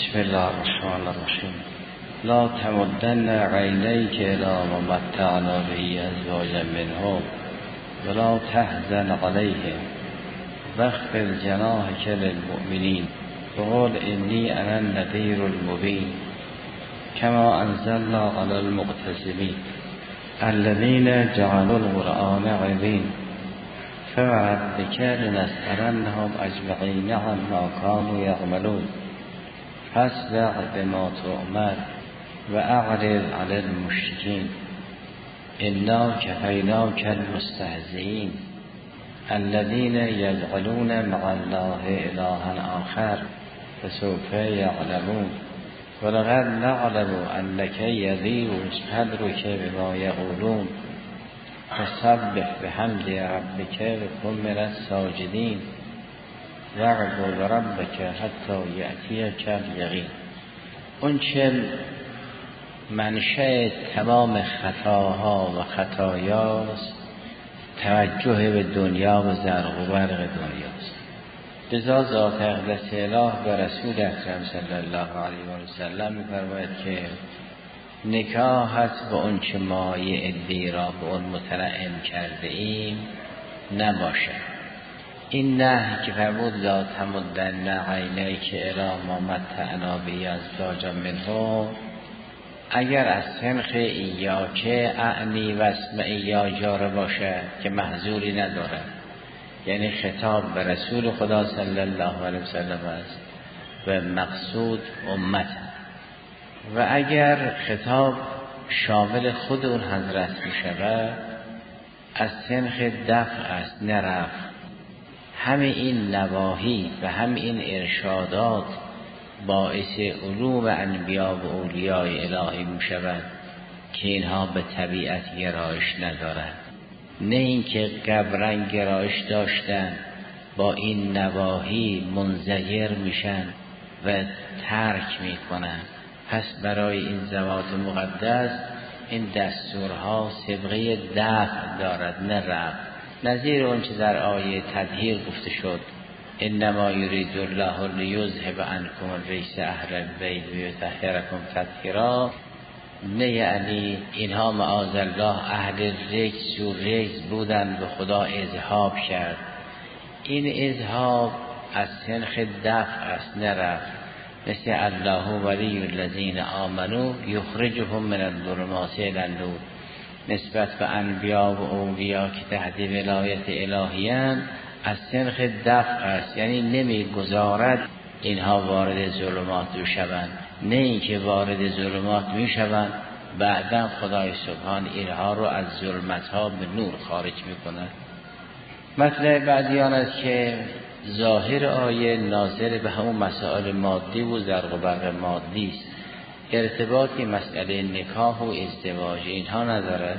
بسم الله الرحمن الرحیم. لا تمدن عینیک الی ما متعنا به ازواجا منهم ولا تحزن علیهم واخفض جناحک للمؤمنین وقل انی انا النذیر المبین کما انزلنا علی المقتسمین الذین جعلوا القرآن عظیم فوربک لنسألنهم اجمعین عما كانوا یعملون فاصدع بما تؤمر و اعرض عن المشرکین انا کفیناک المستهزئین الذین یجعلون مع الله الها آخر فسوف یعلمون ولقد نعلم انک یضیق صدرک بما یقولون فسبح بحمد ربک و کن من الساجدین واعبد ربک حتی یأتیک الیقین. اون چه منشأ تمام خطاها و خطایاست توجه به دنیا و زرق و برق دنیاست. لذا ذات اقدس اله و رسول اکرم صلی الله علیه و سلم می‌فرماید که نکاح هست به اون چه مایه عده‌ای را به اون متنعم کرده ایم نباشد. این نه که فرمود لا تمدن عینیک الی ما متعنا به ازواجا منهم، اگر از سنخ ایاک اعنی و اسمع یا جاره باشد که محذوری ندارد، یعنی خطاب به رسول خدا صلی الله علیه وسلم است و مقصود امت، و اگر خطاب شامل خود اون حضرت می شود از سنخ دفع است نه رفع. همه این نواهی و همه این ارشادات باعث علوم انبیا و اولیاء الهی می شود که اینها به طبیعت گرایش ندارند، نه اینکه قبرن گرایش داشتن با این نواهی منزجر میشن و ترک میکنن. پس برای این ذوات مقدس این دستورها سابقه دفع دارد نه رفع. نظیر اون چه در آیه تطهیر گفته شد انما یرید الله لیذهب عنکم الرجس اهل البیت و یطهرکم تطهیرا، نه یعنی اینها معاذ الله اهل رجس و رجس بودن و خدا اذهاب کرد. این اذهاب از سنخ دفع است نه رفع. مثل الله ولی الذین آمنوا یخرجهم من الظلمات الی النور، نسبت به انبیا و اولیا که تحت ولایت الهیان از سنخ دفع است، یعنی نمیگذارد اینها وارد ظلمات بشوند، نه اینکه وارد ظلمات میشوند بعدا خدای سبحان اینها رو از ظلمت ها به نور خارج میکند. مطلب بعدی آن است که ظاهر آیه ناظر به همون مسائل مادی و زرق و برق مادی است، ارتباطی مسئله نکاح و ازدواج اینها ندارد.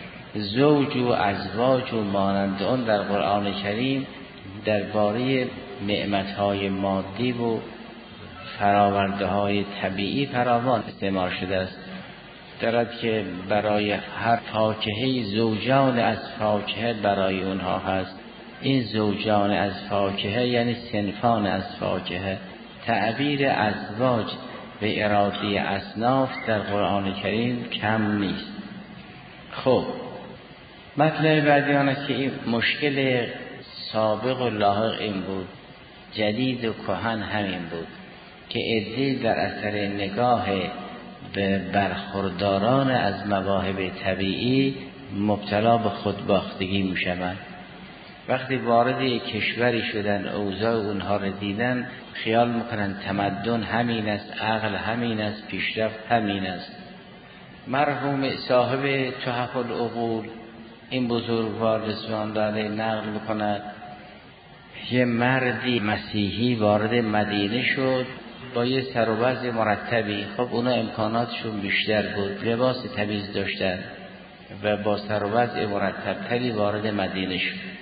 زوج و ازواج و مانند آن در قرآن کریم درباره نعمتهای مادی و فراورده های طبیعی فراوان استعمال شده است. دارد که برای هر فاکهه زوجان از فاکهه برای اونها هست. این زوجان از فاکهه یعنی صنفان از فاکهه. تعبیر ازواج به اراده اصناف در قرآن کریم کم نیست. خب مطلب بعدی آن است که این مشکل سابق و لاحق این بود، جدید و کهن همین بود که عده‌ای در اثر نگاه به برخورداران از مواهب طبیعی مبتلا به خودباختگی می شوند. وقتی وارد کشوری شدن اوضاع اونها رو دیدن خیال میکنن تمدن همین است، عقل همین است، پیشرفت همین است. مرحوم صاحب تحف العقول این بزرگوار رضوان الله نقل میکند یه مردی مسیحی وارد مدینه شد با یه سر و وضع مرتبی. خب اونا امکاناتشون بیشتر بود، لباس تمیز داشتن و با سر و وضع مرتبتری وارد مدینه شد.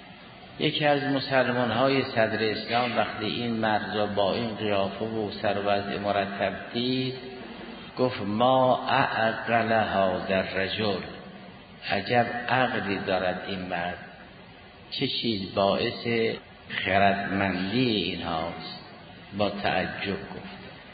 یکی از مسلمان های صدر اسلام وقتی این مرد را با این قیافه و سر و وضع مرتب دید گفت ما اعقل هذا الرجل، عجب عقلی دارد این مرد، چه چیز باعث خردمندی این هاست. با تعجب گفت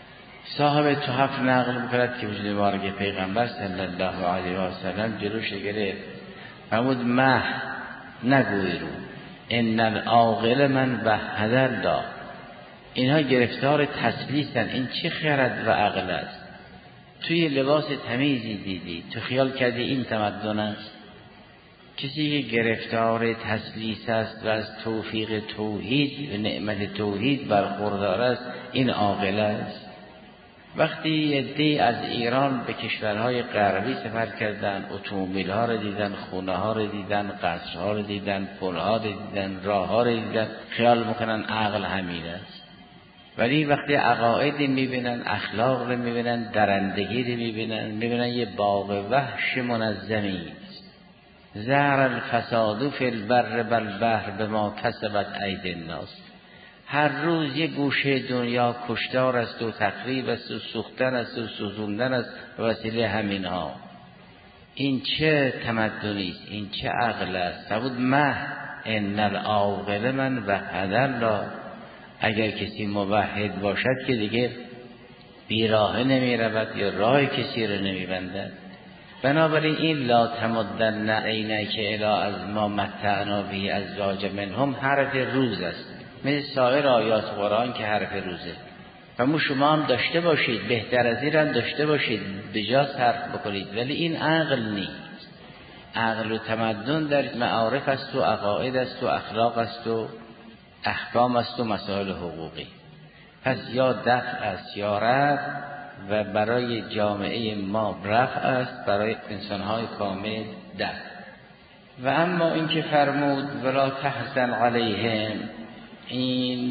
صاحب تحف نقل میکند که وجود مبارک پیغمبر صلی الله علیه و سلم جلوش گرفت فرمود مه نگوی رو ان العاقل من وحد الله. اینها گرفتار تسلیسن، این چه خرد و عقل است؟ توی لباس تمیزی دیدی تو خیال کردی این تمدن است؟ کسی که گرفتار تسلیس است و از توفیق توحید و نعمت توحید برخوردار است این عاقل است. وقتی عده‌ای از ایران به کشورهای غربی سفر کردند، اتومبیل ها رو دیدن، خونه ها رو دیدن، قصر ها رو دیدن، پل ها رو دیدن، راه ها رو دیدن، خیال میکنن عقل همین است. ولی وقتی عقاید میبینن، اخلاق رو میبینن، درندگی رو میبینن یه باغ وحش منظمی است. ظهر الفساد فی البر والبحر بما کسبت ایدی الناس. هر روز یه گوشه دنیا کشتار است و تخریب است و سوختن است و سوزوندن است به وسیله همین ها. این چه تمدنی است؟ این چه عقل است؟ فرمود مه ان العاقل من وحد الله. اگر کسی موحد باشد که دیگه بیراه نمی رود یا راه کسی رو نمی بندد. بنابراین این لا تمدن عینیک الی از ما متعنا به ازواج منهم حرف روز است، مثل سایر آیات قرآن که حرف روزه. و شما هم داشته باشید، بهتر از این هم داشته باشید، بجا صرف بکنید، ولی این عقل نیست. عقل و تمدن در معارف است و عقاید است و اخلاق است و احکام است و مسائل حقوقی. پس یا دفع است یا رفع، و برای جامعه ما رفع است، برای انسانهای کامل دفع. و اما این که فرمود ولا تحزن علیهم، این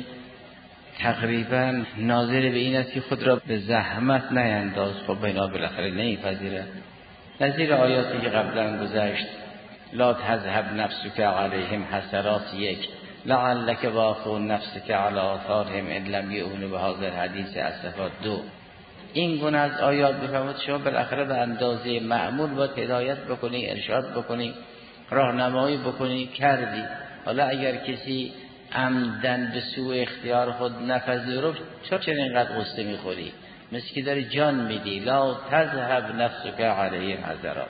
تقریبا ناظر به این است که خود را به زحمت نینداز. خب اینا بالاخره نمیپذیره. نظیر آیاتی که قبلا گذشت لا تذهب نفسک علیهم حسرات، یک لعلک باخع نفسک علی آثارهم ان لم یؤمنوا بهذا الحدیث اسفا، دو. این گونه از آیات بفرمود شما بالاخره به اندازه معمول باید هدایت بکنی، ارشاد بکنی، راهنمایی بکنی، کردی. حالا اگر کسی عمدن به سوء اختیار خود نپذیرفت چرا اینقدر غصه میخوری؟ مثل که داری جان میدی. لا تذهب نفسک علیهم حسرات.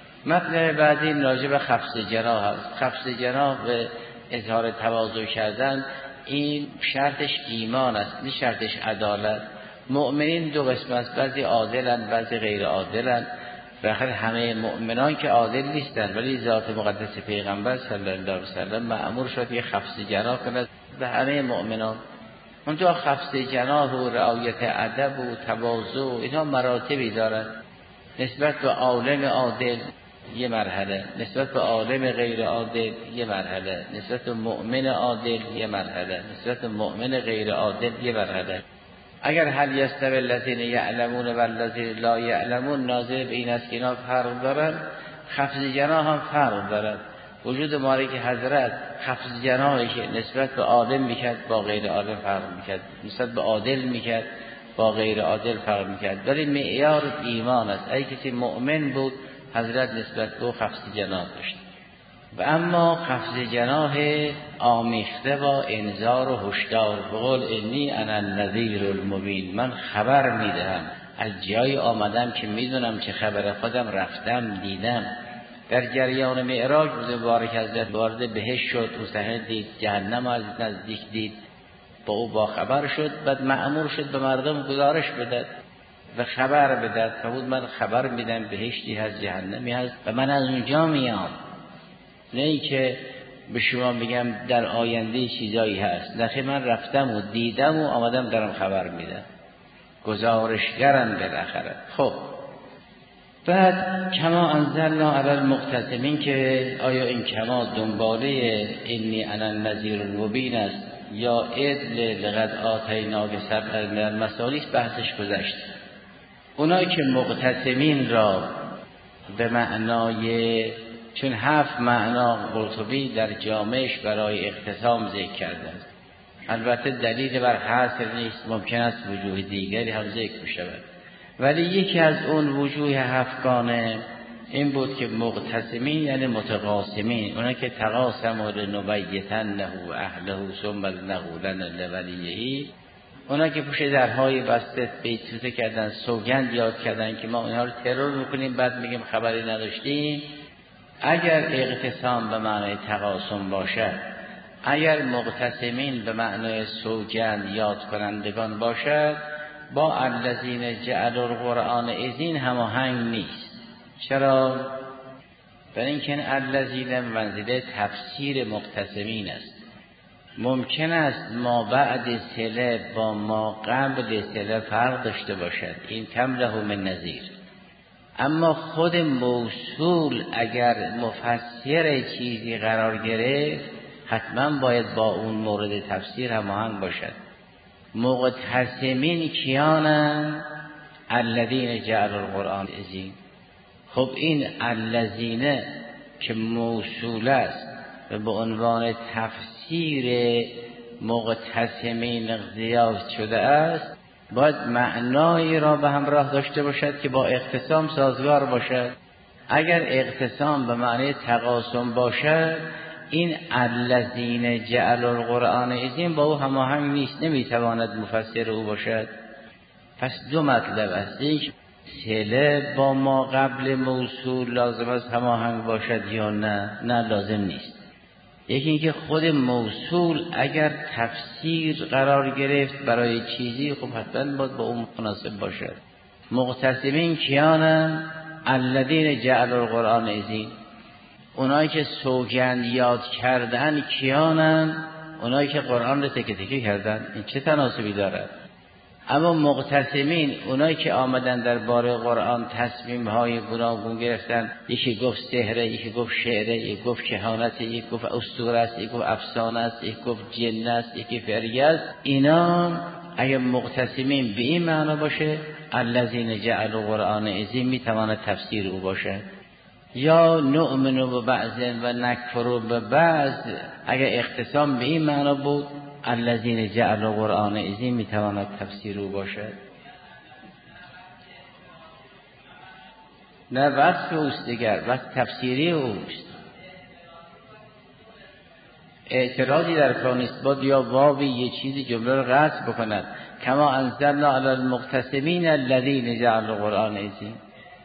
مطلب بعدی راجع به خفض جناح است. خفض جناح به اظهار تواضع کردن، این شرطش ایمان است، نه شرطش عدالت. مؤمنین دو قسم است، بعضی عادلن بعضی غیر عادلن. بخاطر همه مؤمنان که عادل نیستن، ولی ذات مقدس پیغمبر صلی الله علیه و سلم مأمور شد که خفض جناح کند به همه مؤمنان. اونجا خفض جناح و رعایت ادب و تواضع اینا مراتبی دارد. نسبت به عالم عادل یه مرحله، نسبت به عالم غیر عادل یه مرحله، نسبت به مؤمن عادل یه مرحله، نسبت به مؤمن غیر عادل یه مرحله. اگر هل یستوی الذین یعلمون و الذین لا یعلمون، ناظر به این است که اینا فرق دارن. خفض جناح هم فرق دارد. وجود مالک حضرت خفض جناحی که نسبت به عالم میکرد با غیر عالم فرق میکرد، نسبت به عادل میکرد با غیر عادل فرق میکرد، ولی معیار ایمان است. اگه کسی مؤمن بود حضرت نسبت به خفض جناح داشت. و اما خفض جناح آمیخته با انذار و هشدار، بقول انی انا النذیر المبین، من خبر میدهم، از جای آمدم که میدونم چه خبر، خودم رفتم دیدم. در جریان معراج بود مبارک حضرت وارد بهشت شد، او صحنه دید، جهنم از نزدیک دید، با او با خبر شد، بعد مأمور شد به مردم گزارش بدهد و خبر بدهد. فرمود من خبر میدم بهشتی هست جهنمی هست و من از اونجا میام، نه ای که به شما بگم در آینده چیزایی هست. نه، من رفتم و دیدم و آمدم دارم خبر میدم، گزارشگرم بالاخره. خب بعد کما انزلنا علی المقتسمین، که آیا این کما دنباله انی انا النذیر المبین است یا عدل لقد آتیناک سبعا من المثانی، بحثش گذشت. اونایی که مقتسمین را به معنای، چون 7 معنا قرطبی در جامعش برای اقتسام ذکر کرده است، البته دلیل بر حاصل نیست، ممکن است وجوه دیگری هم ذکر بشود، ولی یکی از اون وجوه 7گانه این بود که مقتسمین یعنی متقاسمین، اونا که تقاسموا لنبیتنه اهله ثم لنقولن لولیه، اونا که پشت درهای بسته بیتوته کردن، سوگند یاد کردن که ما اینها رو ترور میکنیم، بعد میگیم خبری نداشتیم. اگر اقتسام به معنای تقاسم باشد، اگر مقتسمین به معنای سوگند یاد کنندگان باشد، با الذین جعلوا القرآن عضین هماهنگ نیست. چرا؟ برای اینکه الذین منزله تفسیر مقتسمین است. ممکن است ما بعد صله با ما قبل صله فرق داشته باشد، این کم له من نظیر. اما خود موصول اگر مفسر چیزی قرار گرفت، حتما باید با اون مورد تفسیر هماهنگ باشد. مقتسمین کیانند؟ الذین جعلوا القرآن عضین. خب این الذین که موصول است و به عنوان تفسیر مقتسمین زیاد شده است، باید معنایی را به همراه داشته باشد که با اقتسام سازگار باشد. اگر اقتسام به معنی تقاسم باشد، این الذین جعلوا القرآن عضین با او هماهنگ نیست، نمیتواند مفسر او باشد. پس دو مطلب است: یک، صله با ما قبل موصول لازم است هماهنگ باشد یا نه لازم نیست. یکی اینکه خود موصول اگر تفسیر قرار گرفت برای چیزی، خب حتما باید با اون مناسب باشد. مقتسمین کیانند؟ الذین جعلوا القرآن عضین. اونایی که سوگند یاد کردن کیانند؟ اونایی که قرآن رو تکه تکه کردن. این چه تناسبی دارد؟ اما مقتسمین اونایی که آمدن در باره قرآن تصمیم های گوناگون گرفتن، یکی گفت سحره، یکی گفت شعره، یکی گفت کهانت، یکی گفت اسطوره است، یکی گفت افسانه است، یکی گفت جن است، یکی فریه است. اینا اگه مقتسمین به این معنا باشه، الذین جعلوا القرآن عضین میتواند تفسیر او باشه. یا نؤمن ببعض و نکفر ببعض، اگر اختصام به این معنا بود، الذین جعلوا القرآن عضین میتواند تفسیر او باشد. نه وصف اوست دیگر، وصف تفسیری اوست. اعتراضی در کار نیست. باید یا واوی یه چیزی جمله رو قصد بکند، کما انزلنا علی المقتسمین الذین جعلوا القرآن عضین.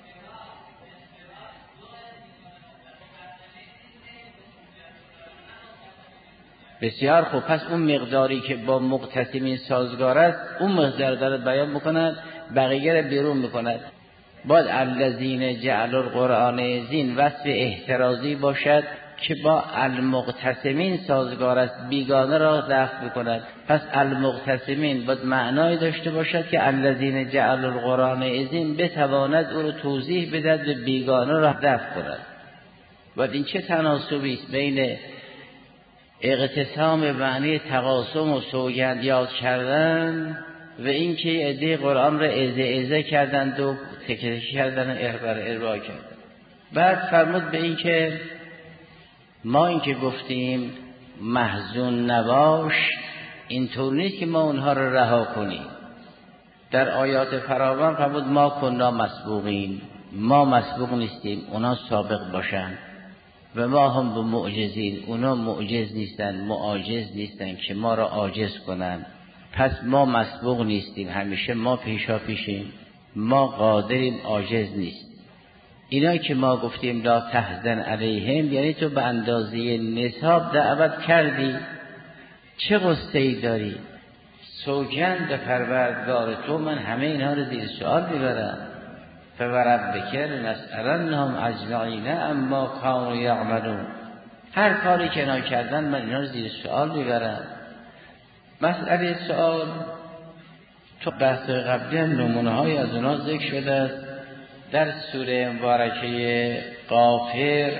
بسیار خوب. پس اون مقداری که با مقتسمین سازگار است، اون مقدار داره بیان میکند، بقیه رو بیرون میکند. باید الذین جعلوا القرآن عضین وصف احترازی باشد که با المقتسمین سازگار است، بیگانه را دفع میکند. پس المقتسمین باید معنای داشته باشد که الذین جعلوا القرآن عضین بتواند او رو توضیح بدهد و بیگانه را دفع کند. باید این چه تناسبی است بین اقتسام معنی تقاسم و سوگند یاد کردن و اینکه عده قرآن را ازه کردند و تکه کردن و اربا کردند. بعد فرمود به اینکه ما اینکه گفتیم محزون نباش، اینطور نیست که ما اونها را رها کنیم. در آیات فراوان فرمود ما کنا مسبوقین، ما مسبوق نیستیم، اونا سابق باشند. و ما هم به معجزین، اونا معجز نیستن، معاجز نیستن که ما را عاجز کنن. پس ما مسبوق نیستیم، همیشه ما پیشا پیشیم، ما قادریم، عاجز نیست. اینا که ما گفتیم لا تحزن علیهم، یعنی تو به اندازه نصاب دعوت کردی، چه غصه‌ای داری؟ سوگند به پروردگار تو من همه اینا رو زیر سوال میبرم. فوربک لنسألنهم اجمعین اما کانوا یعملون. هر کاری که اینا کردن من اینا رو زیر سوال میبرم. مسئله سوال تو بحث قبلی نمونه های از اونا ذکر شده است. در سوره مبارکه غافر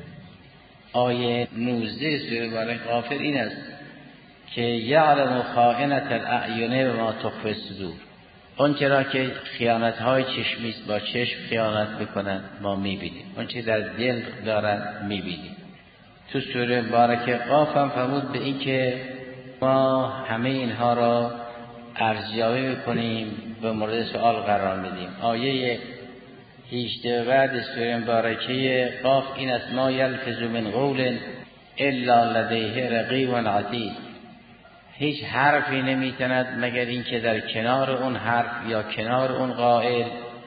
آیه 19 سوره مبارکه غافر این است که یعلم خائنة الاعین و ما تخفی الصدور. اون چرا که خیانت‌های چشمی است، با چشم خیانت میکنن ما میبینیم، اون چه در دل دارن میبینیم. تو سوره مبارکه قاف هم فرمود به این که ما همه اینها را ارزیابی میکنیم، به مورد سوال قرار میدیم. آیه 18 بعد سوره مبارکه قاف این است ما یلفظ من قول الا لدیه رقیب عتید. هیچ حرفی نمیتند مگر اینکه در کنار اون حرف یا کنار اون قائل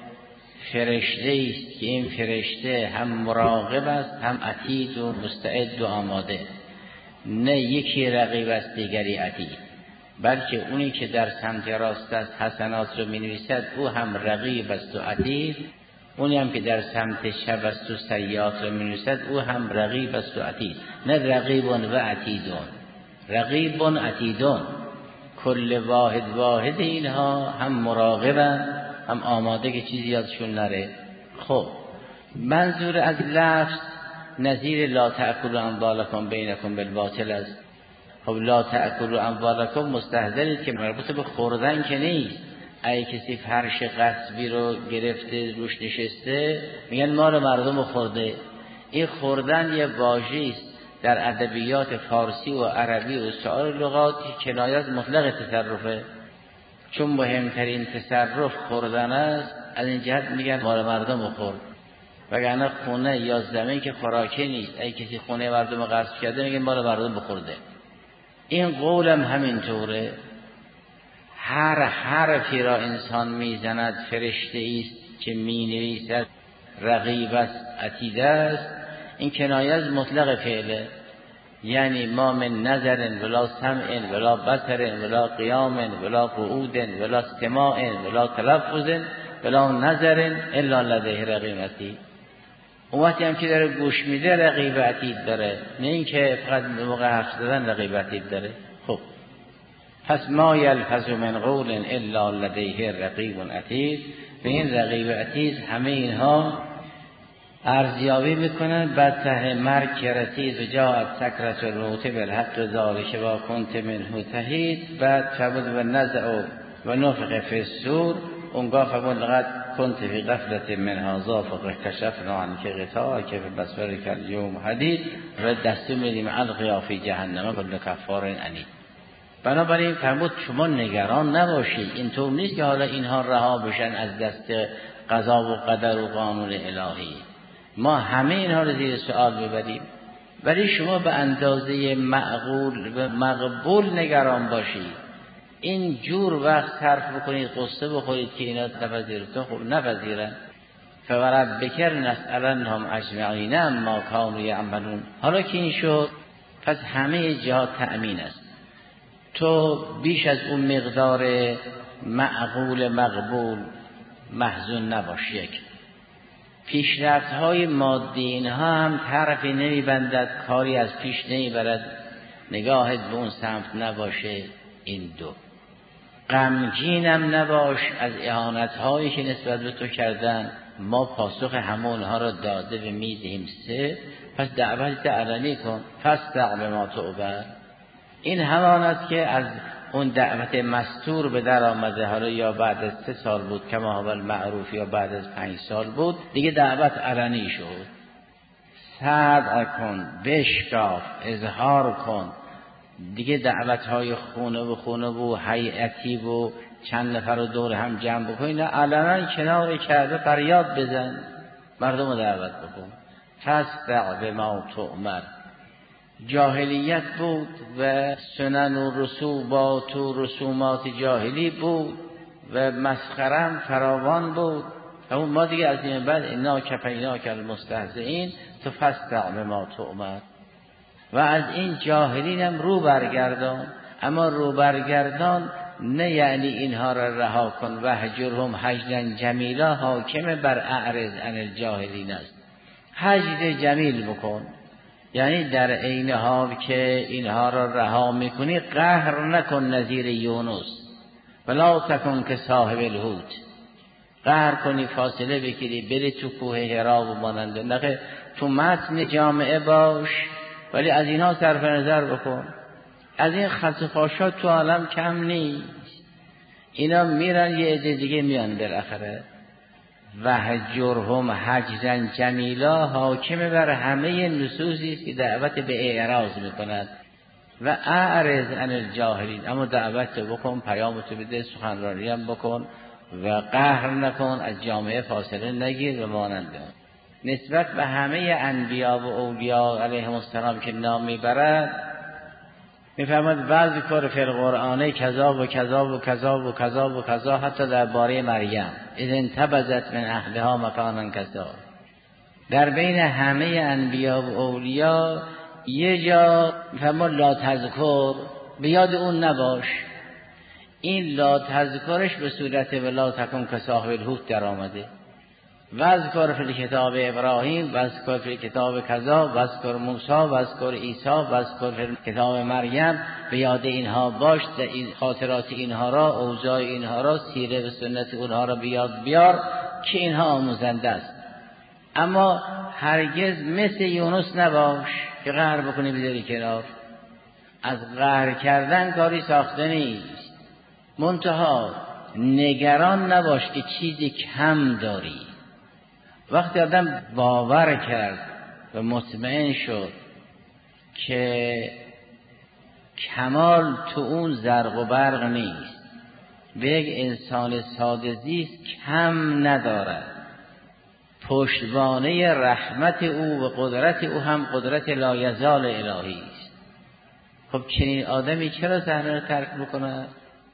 فرشته است که این فرشته هم مراقب است هم عتید و مستعد و آماده. نه یکی رقیب است دیگری عتید، بلکه اونی که در سمت راست است حسنات رو می‌نویسد او هم رقیب است و عتید، اونی هم که در سمت چپ است و سیئات رو می‌نویسد او هم رقیب است و عتید. نه رقیب و عتیدون، رقیب و عتیدون، کل واحد اینها هم مراقبن هم آماده که چیزی یادشون نره. خب منظور از لفظ نظیر لا تأکلوا اموالکم بینکم بالباطل است. خب لا تأکلوا اموالکم مستحضرید که مربوط به خوردن که نیست. اگه کسی فرش غصبی رو گرفته روش نشسته میگن مال مردم خورده. این خوردن یه واژه‌ای است در ادبیات فارسی و عربی و سایر لغات کنایه مطلق تصرفه، چون مهمترین تصرف خوردن است. از این جهت میگن مال مردم خورد، وگرنه خونه یا زمین که خوراکی نیست. اگه کسی خونه مردم غصب کرده میگن مال مردم بخورده. این قولم همینطوره. هر حرفی را انسان میزند فرشته است که مینویسد رقیب است عتید است. این کنایه از مطلق فعله، یعنی ما من نظر ولا سمع ولا بصر ولا قیام ولا قعود ولا استماع ولا تلفظ ولا نظر الا لدیه رقیب عتید. اون وقتی هم که داره گوش میده رقیب عتید داره، نه اینکه فقط موقع حرف زدن رقیب عتید داره. خب پس ما یلفظ من قول الا لدیه رقیب عتید. به این رقیب عتید همه اینها ارزیابی میکنن. بعد ته مرگ که رسید و جاءت سکرة الموت بالحق ذلک ما کنت منه تحید. بعد فبد و نزع و نفخ فی الصور. اونگاه فبد لقد کنت فی غفلة من هذا فکشفنا عنک غطاءک فبصرک اليوم حدید. و دستور میدیم القیا فی جهنم کل کفار عنید. بنابراین فرمود شما نگران نباشید، اینطور نیست که حالا اینها رها بشن از دست قضا و قدر و قانون الهی. ما همه اینها رو زیر سوال ببریم، ولی شما به اندازه معقول و مقبول نگران باشید. این جور وقت صرف بکنید قصه بخورید که اینا نپذیرفتن، خب نپذیرن. فوربک لنسألنهم اجمعین عما کانوا یعملون. حالا که این شد پس همه جهات تأمین است. تو بیش از اون مقدار معقول مقبول محزون نباش. یک پیشرفت‌های مادی اینها هم طرفی نمیبندد، کاری از پیش نمیبرد، نگاهت به اون سمت نباشه. این دو. غمگینم نباش از اهانت‌هایی که نسبت به تو کردن، ما پاسخ همونها را داده و میدهیم. سه پس دعوت علنی کن، فاستق بما تؤمر. این همان است که از اون دعوت مستور به در آمده، حالا یا بعد از 3 سال بود کما هو المعروف یا بعد از 5 سال بود، دیگه دعوت علنی شد. صدع کن، بشکاف، اظهار کن. دیگه دعوت‌های خونه به خونه و هیئتی و چند نفر رو دور هم جمع بکنید، نه علنا کنار کعبه فریاد بزن، مردم رو دعوت بکن. فاستق بما تؤمر. جاهلیت بود و سنن و رسوبات و رسومات جاهلی بود و مسخرم فراوان بود. اما ما دیگه از این بعد انا کفیناک المستهزئین تو فاستق بما تؤمر. و از این جاهلین هم رو برگردان. اما رو برگردان نه یعنی اینها را رها کن و هجرهم هجرا جمیلا حاکم بر اعرض عن الجاهلین است. هجر جمیل بکن، یعنی در عین حال که اینها را رها میکنی قهر نکن نظیر یونس. ولا تکن که صاحب الحوت. قهر کنی فاصله بگیری بری تو کوه حرا و ماننده، نه تو متن جامعه باش ولی از اینها صرف نظر بکن. از این خسفاشات تو عالم کم نیست. اینا میرن یه عده دیگه میان بالاخره. و هجرهم هجرا جمیلا حاکم بر همه نصوصی است که دعوت به اعراض میکند. و اعرض عن الجاهلین. اما دعوت بکن، پیامتو بده، سخنرانی هم بکن و قهر نکن، از جامعه فاصله نگیر و ماننده. نسبت به همه انبیا و اولیاء علیهم السلام که نام میبرد میفرماد وذکر فی القرآن کذا و کذا و کذا و کذا و کذا، حتی درباره مریم اذ انتبذت من اهلها مکانا کذا. در بین همه انبیا و اولیا یه جا میفرماد لا تذکر، به یاد اون نباش. این لا تذکرش به صورت ولا تکن کصاحب الحوت در آمده. وذکر فی کتاب ابراهیم، وذکر فی کتاب کذا، وذکر موسی، وذکر عیسی، وذکر فی کتاب مریم. به یاد اینها باش، این خاطرات اینها را، اوضاع اینها را، سیره و سنت اونها را به یاد بیار که اینها آموزنده است. اما هرگز مثل یونس نباش که قهر بکنی بذاری کنار. از قهر کردن کاری ساخته نیست. منتها نگران نباش که چیزی کم داری. وقتی آدم باور کرد و مطمئن شد که کمال تو اون زرق و برق نیست، به یک انسان ساده زیست کم ندارد، پشتوانه رحمت او و قدرت او هم قدرت لایزال الهی است. خب چنین آدمی چرا صحنه رو ترک بکنه؟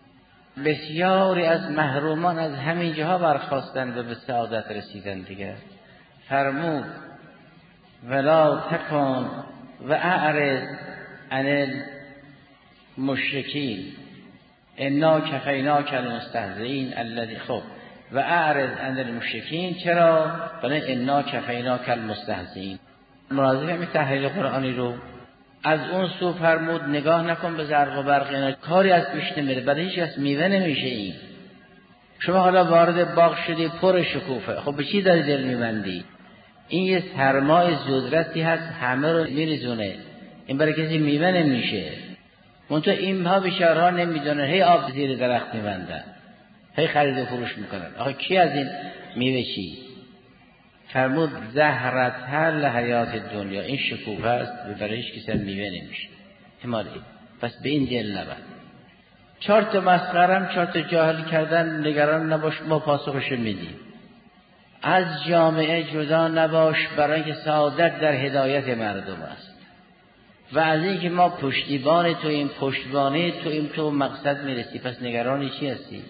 بسیاری از محرومان از همین جاها برخواستن و به سعادت رسیدن دیگر. فرمود ولا تکن و اعرض عن المشرکین انا کفیناک المستهزئین الذی. خب و اعرض عن المشرکین، چرا؟ بله انا کفیناک المستهزئین. مرادف همین تحلیل قرآنی رو از اون سو فرمود نگاه نکن به زرق و برق، اینا کاری از پیش نمیره، برای هیچ کس میوه نمیشه. این شما حالا وارد باغ شدی پر شکوفه، خب به چی داری دل میبندی؟ این یه سرمای زودرسی هست همه رو میریزونه، این برای کسی میوه نمیشه. منتها اینها بیچاره‌ها نمیدونن، هی آب زیر درخت میبندن، هی خرید و فروش میکنن. آخه کی از این میوه چی؟ فرمود زهرت‌ها لحیات دنیا، این شکوفه است برای هیچ کسی میوه نمیشه. همالی پس به این دل نبند. 4 تا مسخرم 4 تا جاهل کردن نگران نباش، ما پاسخش میدیم. از جامعه جدا نباش، برای اینکه سعادت در هدایت مردم است. و از اینکه ما پشتیبان توییم، پشتوانه توییم، تو مقصد میرسی، پس نگرانی چی هستی؟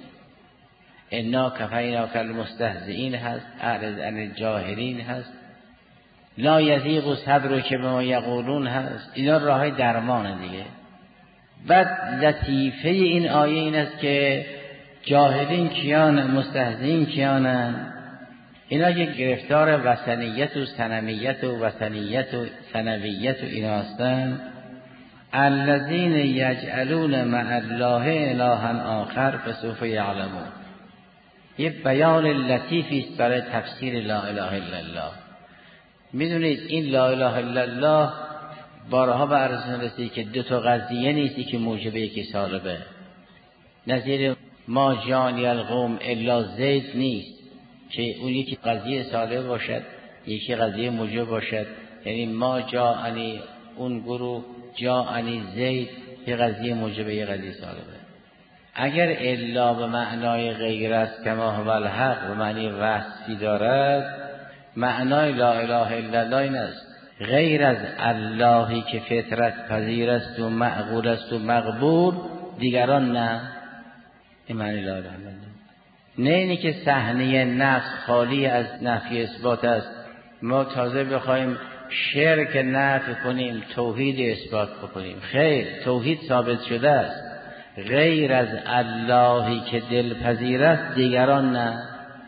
انا کفیناک المستهزئین هست، اعرض عن الجاهلین هست، لا یضیق صدرک بما یقولون هست. اینا راهی درمانه دیگه. بعد لطیفه این آیه این است که جاهلین کیان، مستهزئین کیانن؟ اینا که گرفتار وثنیت و صنمیت و وثنیت و ثنویت و اینا هستن. الذین یجعلون مع الله الها آخر فسوف یعلمون. یه بیان لطیفی است برای تفسیر لا اله الا الله. میدونید این لا اله الا الله بارها به عرض رسید که 2 تا قضیه نیستی که موجب یکی سالبه. نظیر ما جانی القوم الا زید نیست که اون یکی قضیه سالبه باشد، یکی قضیه موجب باشد. یعنی ما جانی اون گروه، جانی زید، یه قضیه موجبه یه قضیه سالبه. اگر الا به معنای غیر است کما هو الحق و معنی وصفی دارد، معنای لا اله الا الله این است: غیر از اللهی که فطرت پذیر است و معقول است و مقبول دیگران نه. این معنی لا اله الا الله. نه اینی که صحنه نفس خالی از نفی اثبات است، ما تازه بخوایم شرک نفی کنیم توحید اثبات بکنیم. خیر، توحید ثابت شده است. غیر از اللهی که دلپذیر است دیگران نه.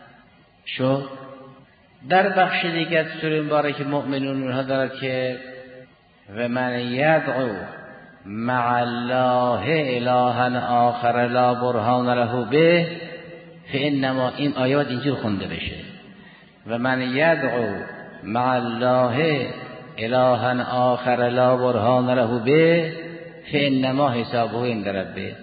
شو در بخش دیگر سوره مبارکه مؤمنون اونها دارد که و من یدعو مع الله الها آخر لا برهان له به فانما. این آیات اینجور خونده بشه: و من یدعو مع الله الها آخر لا برهان له به فانما حسابه عند ربه.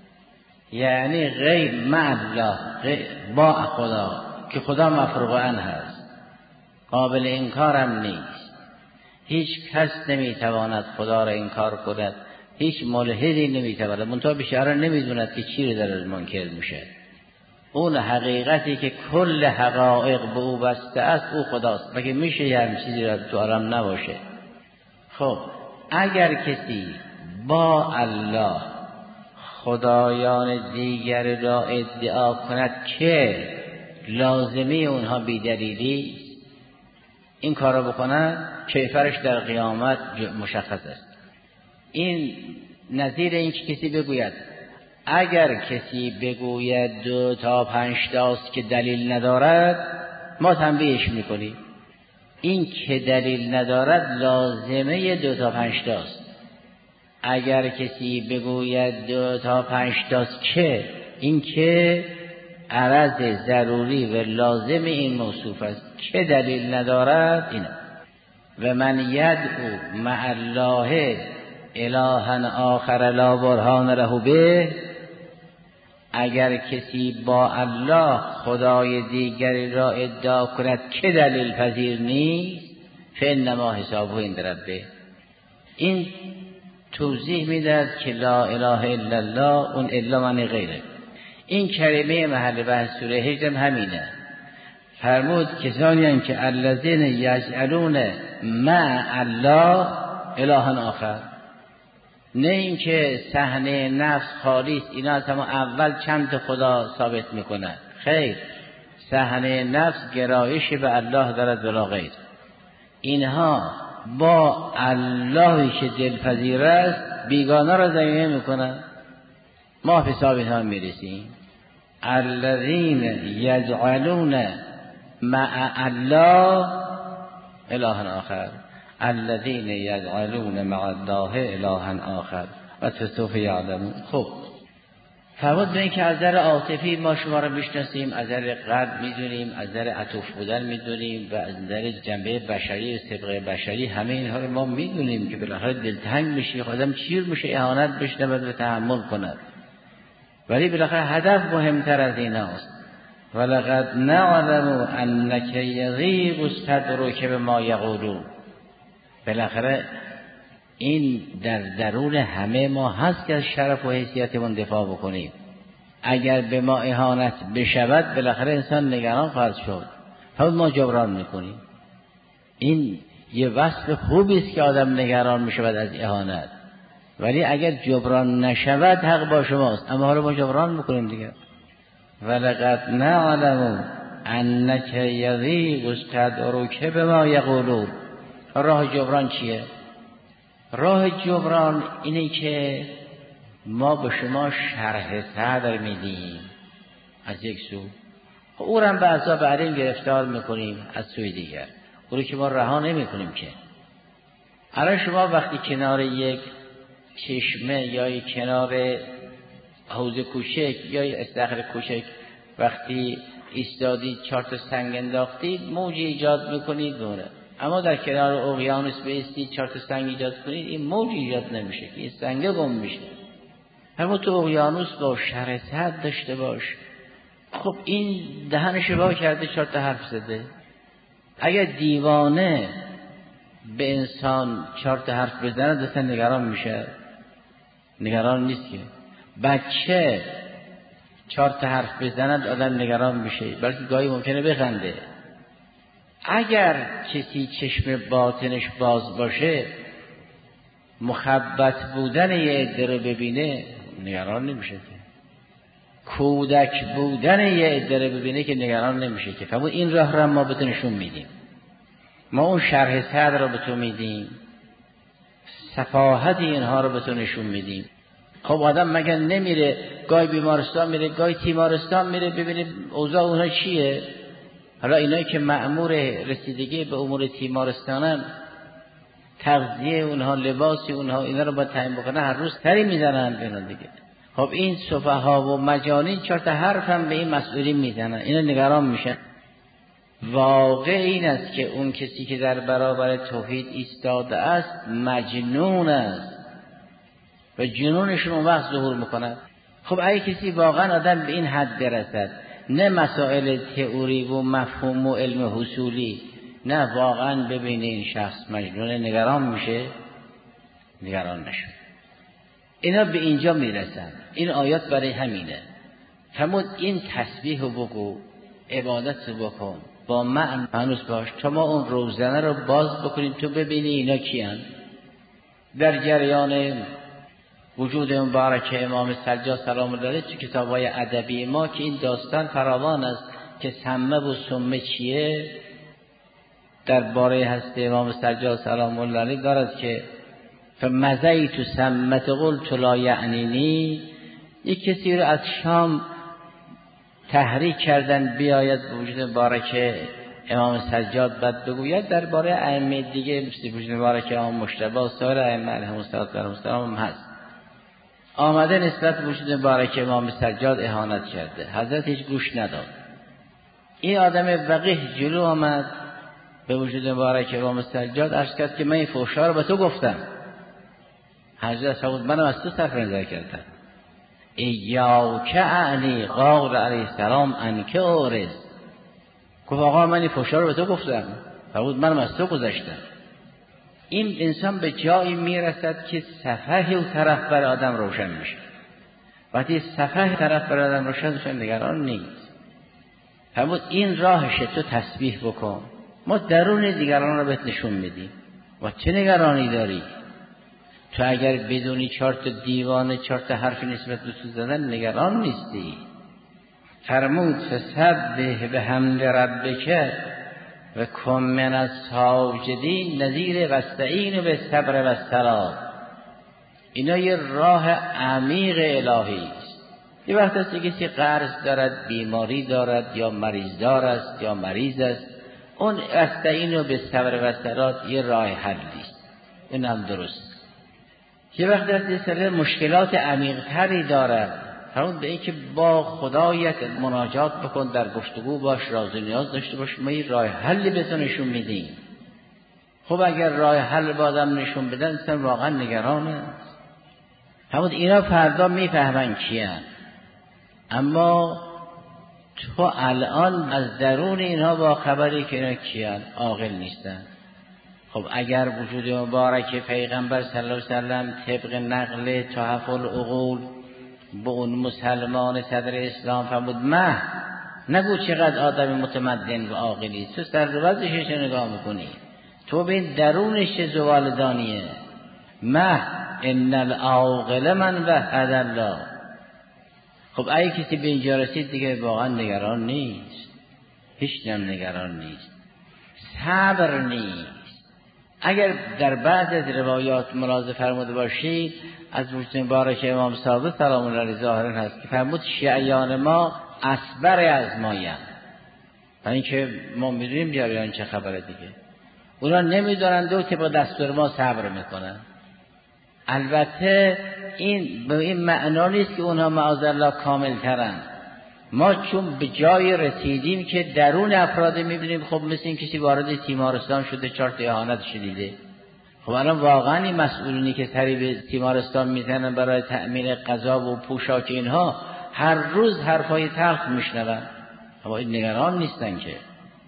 یعنی غیر مع الله، با خدا که خدا مفروغ عنه هست، قابل انکارم نیست. هیچ کس نمیتواند خدا را انکار کند، هیچ ملحدی نمیتواند. منتها بیچاره نمیدوند که چی رو در منکر میشه. اون حقیقتی که کل حقایق به او بسته است او خداست. مگه میشه یه همین چیزی را تو عالم نباشه؟ خب اگر کسی با الله خدایان دیگر را ادعا کند که لازمه اونها بی‌دلیلی این کارو بکنن، کیفرش در قیامت مشخص است. این نظیر این که کسی بگوید اگر کسی بگوید 2 تا 5 تاست که دلیل ندارد، ما تنبیهش میکنیم. این که دلیل ندارد لازمه 2 تا 5 تاست. اگر کسی بگوید 2 تا 5 تاست که این که عرض ضروری و لازم این موصوف است، که دلیل ندارد اینه. و من یدعو مع الله الها آخر لا برهان له به، اگر کسی با الله خدای دیگری را ادعا کند که دلیل پذیر نیست، فانما حسابه عند ربه. این توضیح میدهد که لا اله الا الله، اون الا معنی غیره. این کلمه محل بحث سوره هجر همینه. فرمود کسانی هم که الذین یجعلون مع الله الها آخر، نه این که صحنه نفس خالی است، اینا از همون اول چند تا خدا ثابت میکنن. خیر، صحنه نفس گرایش به الله دارد ولا غیر. اینها با اللهی که دلپذیر است بیگانه را ضمیمه میکنن. ما حساب اینها میرسیم. الذین یجعلون مع الله الها آخر، الذین یجعلون مع الله الها آخر و سوف یعلمون. خب فرمود به این که از نظر عاطفی ما شما را میشناسیم، از نظر قلب میدونیم، از نظر عطوف بودن میدونیم و از نظر جنبه بشری و سبقه بشری همه اینها رو ما میدونیم که بالاخره دلتنگ میشه، آدم چیر میشه، اهانت بشنود و تحمل کند. ولی بالاخره هدف مهمتر از این است. ولقد نعلم انک یضیق صدرک بما یقولون. بالاخره این در درون همه ما هست که از شرف و حیثیتمون دفاع بکنیم. اگر به ما اهانت بشود بالاخره انسان نگران خواهد شد، هم ما جبران میکنیم. این یه وصف خوبی است که آدم نگران میشود از اهانت، ولی اگر جبران نشود حق با شماست، اما حالا ما جبران میکنیم دیگه. ولقد نعلم انک یضیق صدرک بما یقولون. راه جبران چیه؟ راه جبران اینه که ما به شما شرح صدر میدیم از یک سو، او را به عذاب علیم گرفتار میکنیم از سوی دیگر، او رو که ما رها نمیکنیم. که الان شما وقتی کنار یک چشمه یا کنار حوض کوچک یا استخر کوچک وقتی ایستادید 4 تا سنگ انداختید، موج ایجاد میکنید دونه. اما در کنار اقیانوس بایستید 4 تا سنگ ایجاد کنید، این موج ایجاد نمیشه، این سنگ گم میشه. اما تو اقیانوس با شرطت داشته باش. خب این دهنش وا کرده 4 تا حرف زده. اگر دیوانه به انسان 4 تا حرف بزنه دست نگران میشه؟ نگران نیست. که بچه 4 تا حرف بزند آدم نگران میشه، بلکه گاهی ممکنه بخنده. اگر کسی چشم باطنش باز باشه، مخبط بودن یه عده رو ببینه نگران نمیشه. که کودک بودن یه عده رو ببینه که نگران نمیشه. که فهمون این راه رو ما به تو نشون میدیم، ما اون شرح صدر رو به تو میدیم، صفاحت اینها رو به تو نشون میدیم. خب آدم مگر نمیره گاهی بیمارستان میره، گاهی تیمارستان میره، ببینه اوضاع اونها چیه؟ حالا اینایی که مأمور رسیدگی به امور تیمارستانن، تغذیه اونها، لباس اونها، اینا رو با تعیین بکنه، هر روز تری میزنن اینا دیگه. خب این سفها و مجانین 4 تا حرف هم به این مسئولین میزنن، اینا نگران میشن. واقع این است که اون کسی که در برابر توحید ایستاده است مجنون است و جنونشون اون وقت ظهور میکنه. خب اگه کسی واقعا آدم به این حد برسد، نه مسائل تئوری و مفهوم و علم حصولی، نه واقعا ببینه این شخص مجنونه، نگران میشه؟ نگران نشه. اینا به اینجا میرسن. این آیات برای همینه. فرمود این تسبیح رو بگو، عبادت رو بکن، با معنی هنوز باش تا ما اون روزنه رو باز بکنیم تو ببینی اینا کیان. در جریان وجود مبارک امام سجاد سلام الله علیه تو کتاب‌های ادبی ما که این داستان فراوان است که سمه و سمه چیه درباره هستی امام سجاد سلام الله علیه دارد که فمزیت سمت قلت لا یعنینی. یک کسی رو از شام تحریک کردن بیاید به وجود مبارک امام سجاد بعد بگوید درباره ائمه دیگه مثل وجود مبارک امام مجتبی و سایر ائمه علیهم السلام هم هست. آمده نسبت به وجود مبارک امام سجاد اهانت کرده، حضرت هیچ گوش نداد. این آدم وقیح جلو آمد به وجود مبارک امام سجاد عرض کرد که من این فحشا رو به تو گفتم. حضرت فرمود منم از تو صرف نظر کردم. ایاک اعنی قال علیه السلام انک اورز. گفت آقا من این فحشا رو به تو گفتم. فرمود منم از تو گذشتم. این انسان به جایی میرسد که سفه و طرف بر آدم روشن میشه. وقتی سفه طرف بر آدم روشن میشه نگران نیست. فرمود این راهشه، تو تسبیح بکن، ما درون دیگران رو بهت نشون میدیم و چه نگرانی داری؟ تو اگر بدونی 4 تا دیوانه 4 تا حرف نسبت به تو زدن نگران نیستی. فرمود فسبح بحمد ربک و کن من الساجدین نذیر واستعین بالصبر والصلاة. اینا یه راه عمیق الهی است. یه وقت است که کسی قرض دارد، بیماری دارد یا مریض دارد یا مریض است، اون واستعین بالصبر والصلاة یه راه حلی است. این هم درست. یه وقت است یه سری مشکلات عمیق تری دارد، فرمود به این که با خدایت مناجات بکن، در گفتگو باش، راز و نیاز داشته باش، ما این راه حلی به تو نشون میدیم. خب اگر راه حل با آدم نشون بدن انسان واقعا نگران است. فرمود اینا فردا میفهمن کیان، اما تو الان از درون اینها با خبری که اینا کیان عاقل نیستن. خب اگر وجود مبارک پیغمبر صلی الله علیه وسلم طبق نقل تحف العقول به اون مسلمان صدر اسلام فرمود مه، نگو چقدر آدم متمدن و عاقلی، تو سر و وضعش نگاه میکنی، تو ببین درونش چه زوالدانیه. مه ان العاقل من وحد الله. خب اگه کسی به اینجا رسید دیگه واقعا نگران نیست، هیچ نگران نیست، صبر نیست. اگر در بعض از روایات ملاحظه فرموده باشید از وجود مبارک امام صادق سلام الله علیه ظاهرا هست که فرمود شیعیان ما اصبر از مایند. و اینکه ما میدونیم بیایان چه خبره دیگه، اونا نمیدونن دو که با دستور ما صبر میکنن. البته این به این معنا نیست که اونها معاذالله کامل ترن. ما چون به جای رسیدیم که درون افراد میبینیم، خب مثل این کسی وارد تیمارستان شده 4 تا اهانت شدیده، خب الان واقعا این مسئولینی که سری به تیمارستان میزنن برای تأمین غذا و پوشاک اینها هر روز حرفای تلخ میشنون، اما این نگران نیستن. که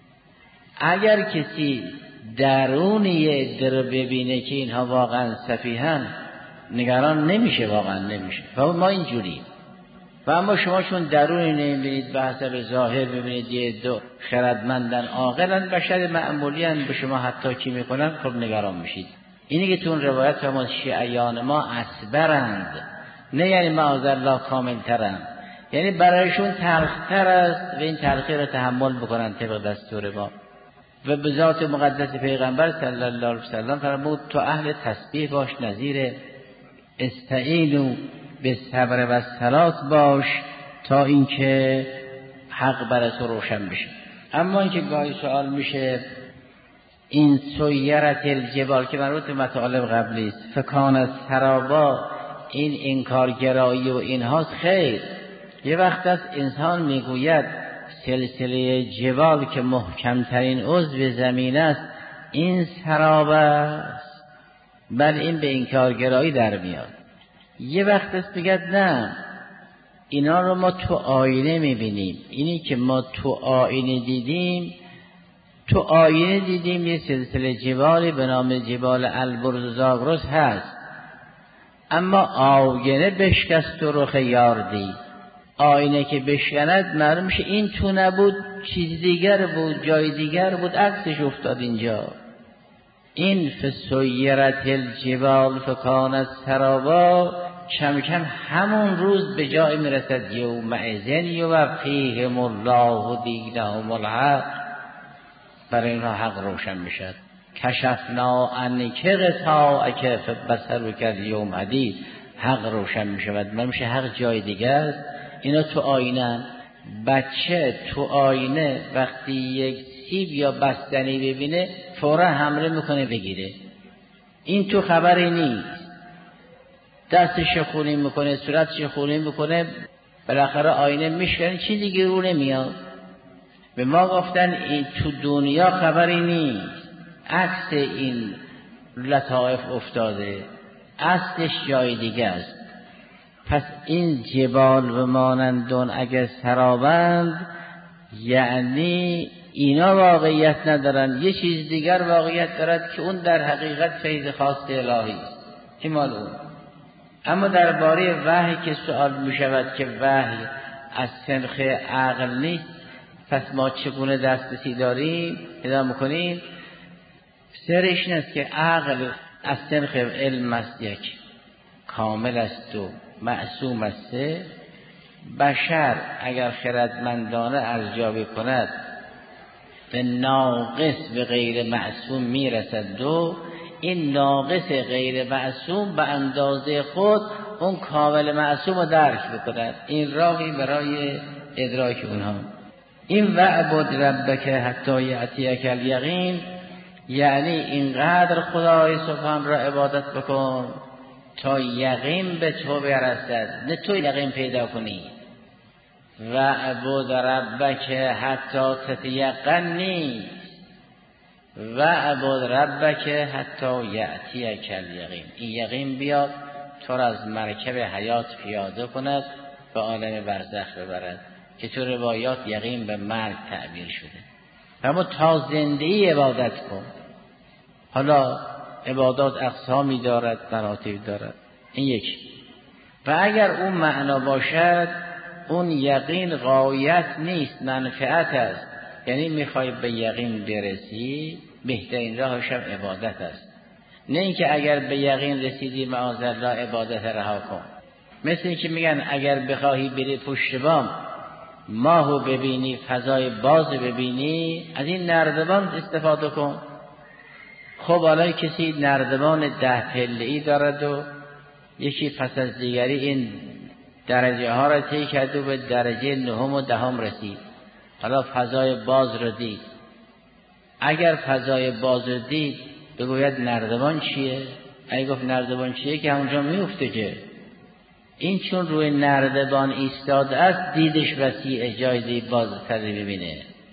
اگر کسی درون یه عده رو ببینه که اینها واقعا سفیهن نگران نمیشه، واقعا نمیشه. ما اینجوریم. و اما شما چون درون نمیبینید، به حسب ظاهر ببینید یه دو خردمندن عاقلن بشر معمولیان به شما حتی کی میکنن، خب نگران میشید. اینی که تو اون روایت فرمود شیعیان ما اصبرند، نه یعنی معاذالله کامل ترند، یعنی برایشون تلختر است و این تلخی رو تحمل بکنن طبق دستور ما. و به ذات مقدس پیغمبر صلی الله علیه وسلم فرمود تو اهل تسبیح باش، نظیر استعینوا بالصبر والصلاة باش تا اینکه حق بر تو روشن بشه. اما اینکه گاهی سوال میشه این سیرت الجبال که مربوط به مطالب قبلی است، فکانت سرابا، این انکارگرایی و اینهاست. خیر، یه وقت است انسان میگوید سلسله جبال که محکمترین عضو زمین است این سراب است، بل این به انکارگرایی در میاد. یه وقت است بگید نه، اینا رو ما تو آینه میبینیم، اینی که ما تو آینه دیدیم، تو آینه دیدیم یه سلسله جبالی به نام جبال البرز و زاگرس هست، اما آینه بشکست و رخ یار دید. آینه که بشکند معلوم میشه این تو نبود، چیز دیگر بود، جای دیگر بود، عکسش افتاد اینجا. این فسیرت الجبال فکانت سرابا، کم کم همون روز به جای میرسد یومئذ یوفیهم الله دینهم الحق، برای اینها حق روشن میشد. کشفنا عنک غطاءک فبصرک الیوم حدید، حق روشن میشود، میشه حق جای دیگه است. اینا تو آینه، بچه تو آینه وقتی یک سیب یا بستنی ببینه فورا حمله میکنه بگیره، این تو خبری نیست، دستش خونی میکنه، صورتش خونی میکنه، بالاخره آینه میشکنه، چیزی گرو نمیاد. به ما گفتن این تو دنیا خبری نیست، عکس این لطائف افتاده، اصلش جای دیگه است. پس این جبال و مانندون اگر سرابند، یعنی اینا واقعیت ندارن، یه چیز دیگر واقعیت دارد که اون در حقیقت فیض خاص الهی است، این مال اون. اما درباره وحی که سوال می شود که وحی از سنخ عقل نیست، پس ما چگونه دسترسی داریم پیدا میکنیم؟ سرش این است که عقل از سنخ علم است، یک کامل است و معصوم است. بشر اگر خردمندانه ارزیابی کند به ناقص به غیر معصوم میرسد، دو این ناقص غیر معصوم به اندازه خود اون کامل معصوم رو درک بکند. این راهی برای ادراک اونها. این وعبد ربک حتی یأتیک الیقین، یعنی اینقدر خدای سبحان را عبادت بکن تا یقین به تو برسد، نه تو یقین پیدا کنی. وعبد ربک حتی تتیقن نیست، وعبد ربک حتی یأتیک الیقین، این یقین بیاد تو را از مرکب حیات پیاده کند به عالم برزخ ببرد، که تو روایات یقین به مرگ تعبیر شده. اما تا زندگی عبادت کن. حالا عبادات اقسامی دارد، مراتب دارد، این یکی. و اگر اون معنا باشد، اون یقین غایت نیست، منفعت است. یعنی میخوای به یقین برسی، بهترین راهش هم عبادت است. نه اینکه اگر به یقین رسیدی معاذالله عبادت رها کن. مثل اینکه میگن اگر بخواهی بری پشت بام ماهو ببینی، فضای باز ببینی، از این نردبان استفاده کن. خب حالا کسی نردبان 10 پله‌ای دارد و یکی پس از دیگری این درجه ها را طی کرد و به درجه 9 و 10 رسید، حالا فضای باز رو دید. اگر فضای باز رو دید بگوید نردبان چیه؟ اگه گفت نردبان چیه که همونجا میفته. که این چون روی نردبان ایستاده است دیدش وسیع، جای بازتر ببینه.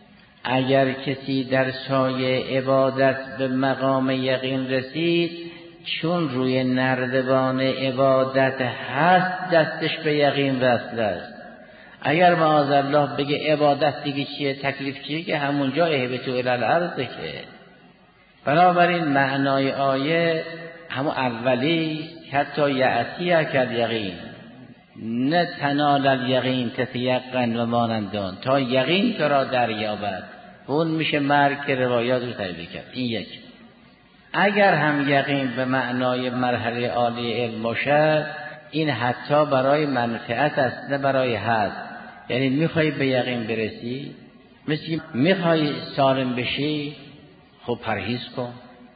اگر کسی در سایه عبادت به مقام یقین رسید، چون روی نردبان عبادت هست دستش به یقین وصل است. اگر معاذالله بگه عبادت دیگه چیه، تکلیف چیه، که همونجا اهبطوا الی الارض. که بنابراین معنای آیه همون اولی حتی یأتیک الیقین، نه تنال الیقین تتیقن و مانندان، تا یقین تو را دریابد. اون میشه مرگ که روایات رو تعبیر کرد. این یک. اگر هم یقین به معنای مرحله عالی علم باشد، این حتی برای منفعت است نه برای حد. یعنی میخوای به یقین برسی، مثل میخوای سالم بشی، خب پرهیز کن.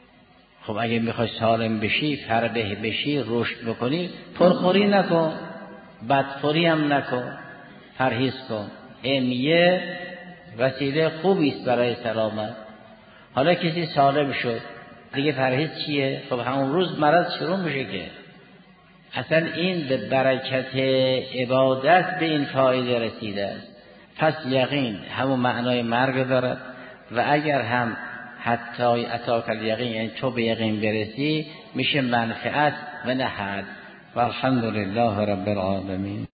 خب اگه میخوای سالم بشی، فربه بشی، رشد بکنی، پرخوری نکن، بدخوری هم نکن، پرهیز کن. امیه وسیله خوبی است برای سلامت. حالا کسی سالم شد دیگه پرهیز چیه؟ خب همون روز مرض شروع میشه. که اصلا این به برکت عبادت به این فایده رسیده است. پس یقین همون معنای مرگ دارد. و اگر هم حتی اتاک الیقین، یعنی تو به یقین برسی، میشه منفعت و نه حد. و الحمدلله رب العالمین.